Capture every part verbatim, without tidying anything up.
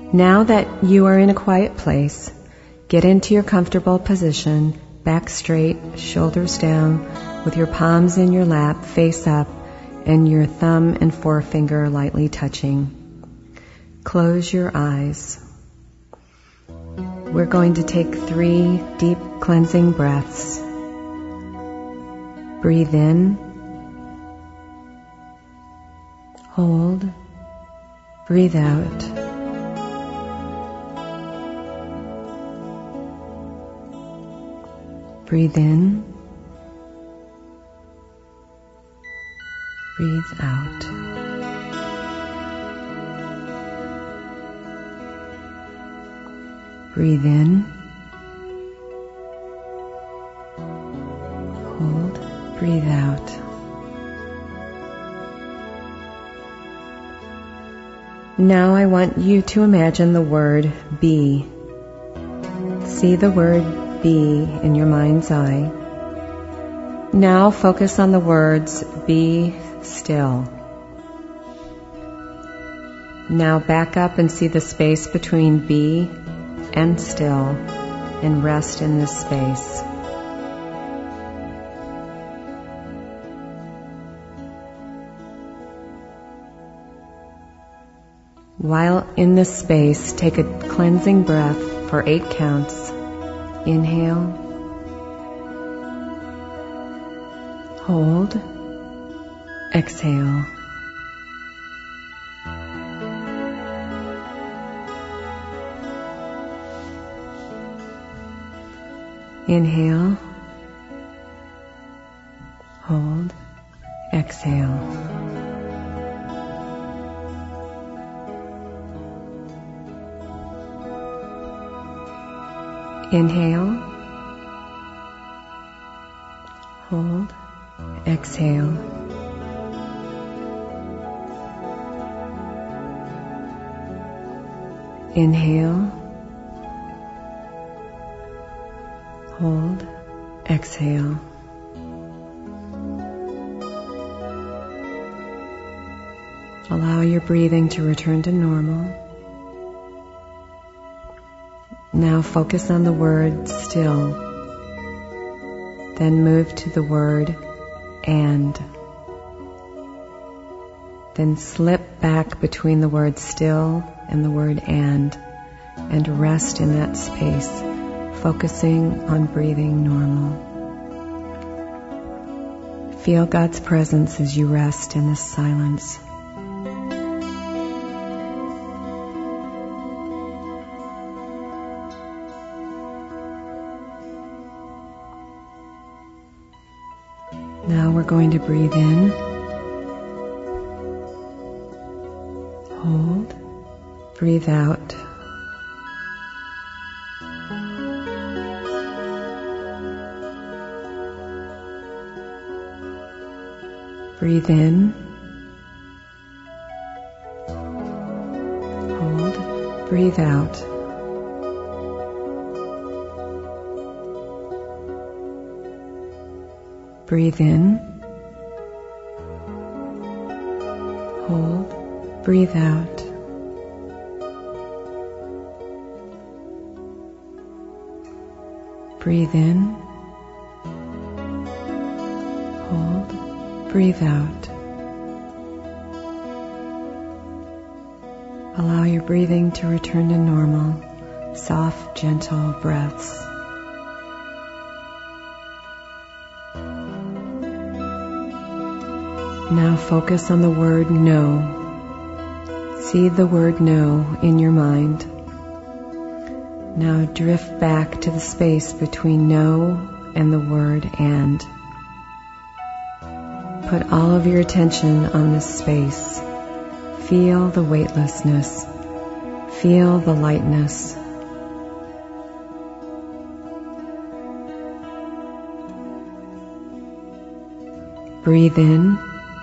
Now that you are in a quiet place, get into your comfortable position, back straight, shoulders down, with your palms in your lap, face up, and your thumb and forefinger lightly touching. Close your eyes. We're going to take three deep cleansing breaths. Breathe in, hold, breathe out. Breathe in, breathe out. Breathe in, hold, breathe out. Now I want you to imagine the word be. See the word be in your mind's eye. Now focus on the words be still. Now back up and see the space between be and still, and rest in this space. While in this space, take a cleansing breath for eight counts. Inhale, hold, exhale. Inhale, hold, exhale. Inhale, hold, exhale. Inhale, hold, exhale. Allow your breathing to return to normal. Now focus on the word still, then move to the word and. Then slip back between the word still and the word and, and rest in that space, focusing on breathing normal. Feel God's presence as you rest in this silence. Now we're going to breathe in, hold, breathe out. Breathe in, hold, breathe out. Breathe in, hold, breathe out. Breathe in, hold, breathe out. Allow your breathing to return to normal, soft, gentle breaths. Now focus on the word no. See the word no in your mind. Now drift back to the space between no and the word and. Put all of your attention on this space. Feel the weightlessness. Feel the lightness. Breathe in.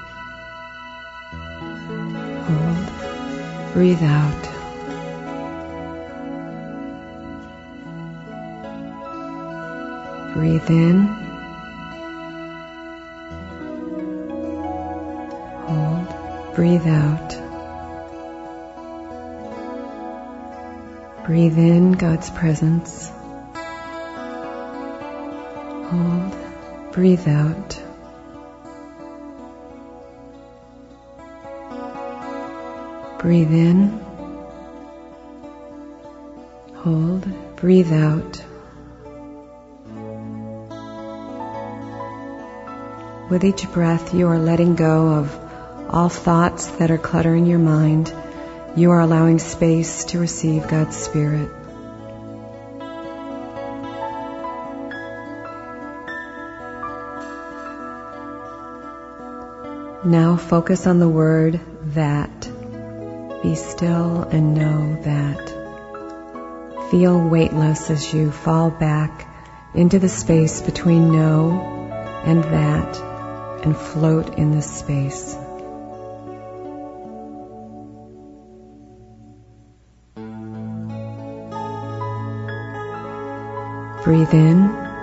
Hold. Breathe out. Breathe in. Hold. Breathe out. Breathe in God's presence. Hold. Breathe out. Breathe in. Hold. Breathe out. With each breath, you are letting go of all thoughts that are cluttering your mind. You are allowing space to receive God's Spirit. Now focus on the word that. Be still and know that. Feel weightless as you fall back into the space between know and that, and float in this space. Breathe in.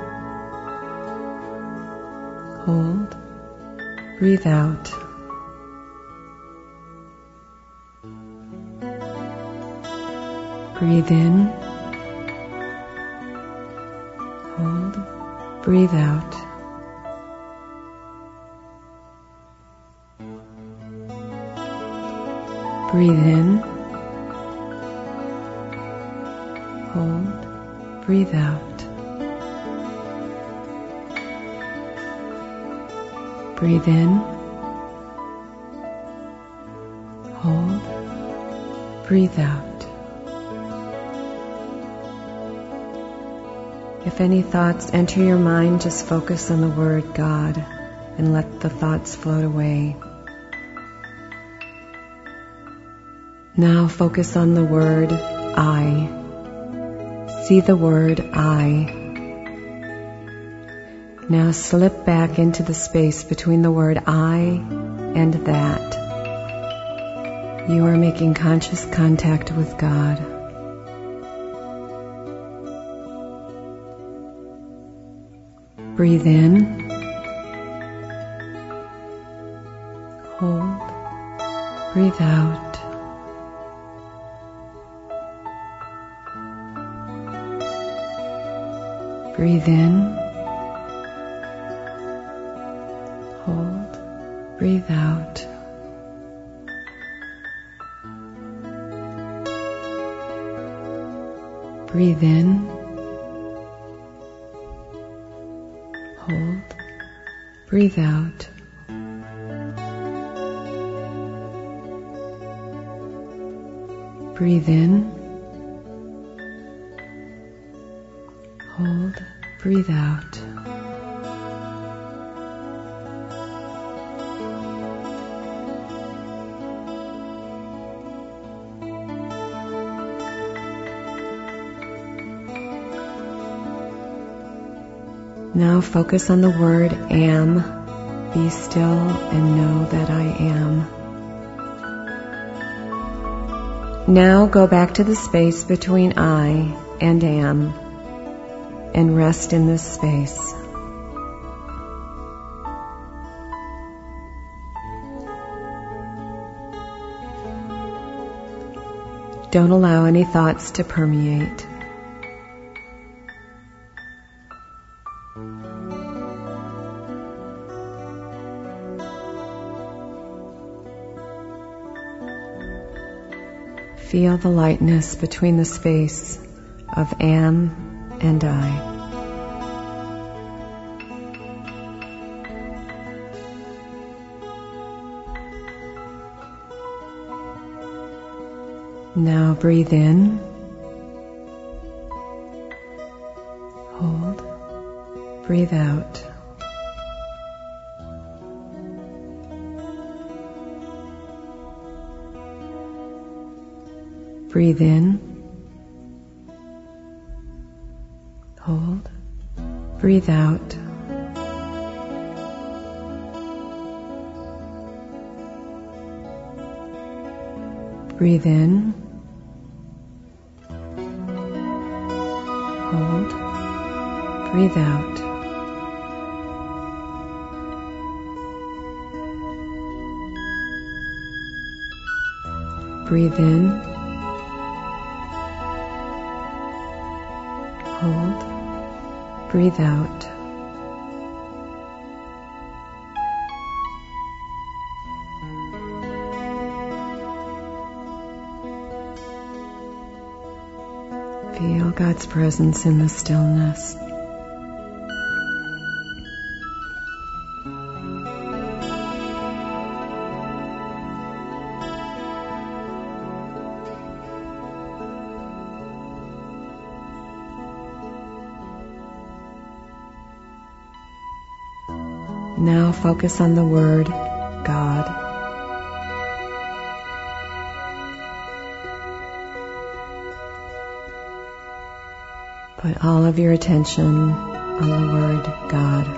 Hold. Breathe out. Breathe in. Hold. Breathe out. Breathe in. Hold. Breathe out. Breathe in. Hold. Breathe out. If any thoughts enter your mind, just focus on the word God and let the thoughts float away. Now focus on the word I. See the word I. Now slip back into the space between the word I and that. You are making conscious contact with God. Breathe in. Hold. Breathe out. Breathe in. Hold. Breathe out. Breathe in. Hold. Breathe out. Breathe in. Hold. Breathe out. Now focus on the word am. Be still and know that I am. Now go back to the space between I and am and rest in this space. Don't allow any thoughts to permeate. Feel the lightness between the space of am and I. Now breathe in. Hold. Breathe out. Breathe in. Hold. Breathe out. Breathe in. Hold. Breathe out. Breathe in. Hold. Breathe out. Feel God's presence in the stillness. Now focus on the word God. Put all of your attention on the word God.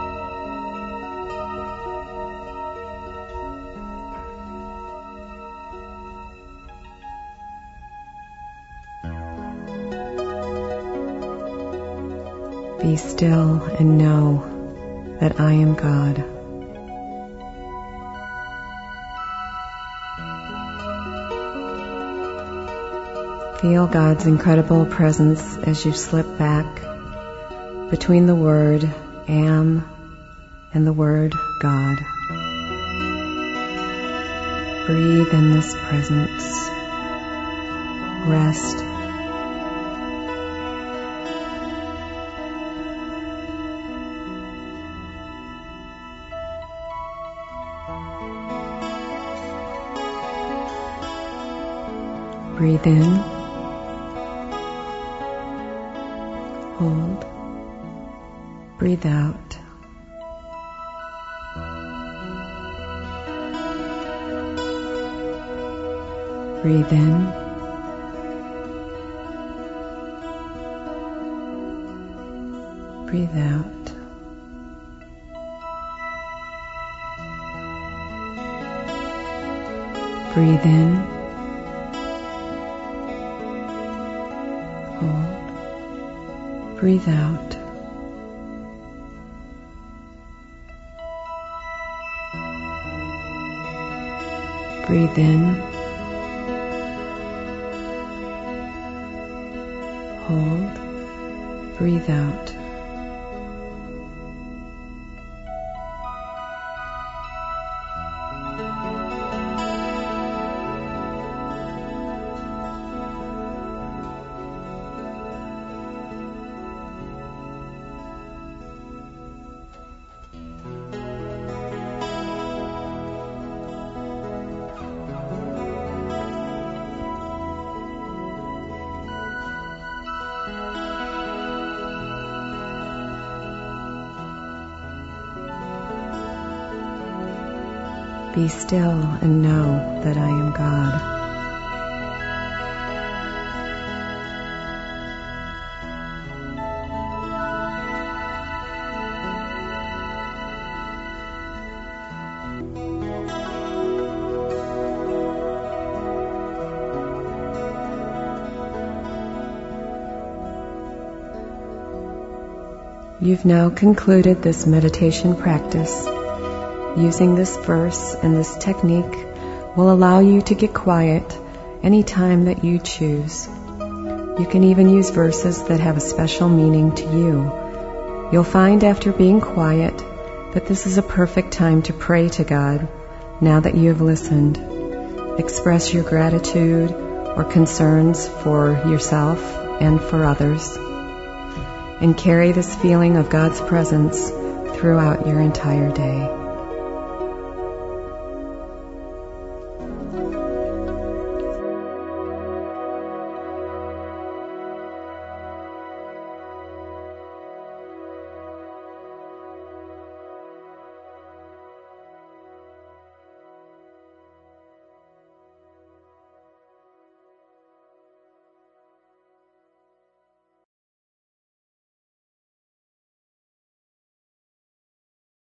Be still and know that I am God. Feel God's incredible presence as you slip back between the word am and the word God. Breathe in this presence. Rest. Breathe in, hold, breathe out. Breathe in, breathe out. Breathe in, hold, breathe out. Breathe in, hold, breathe out. Be still and know that I am God. You've now concluded this meditation practice. Using this verse and this technique will allow you to get quiet any time that you choose. You can even use verses that have a special meaning to you. You'll find after being quiet that this is a perfect time to pray to God now that you have listened. Express your gratitude or concerns for yourself and for others, and carry this feeling of God's presence throughout your entire day.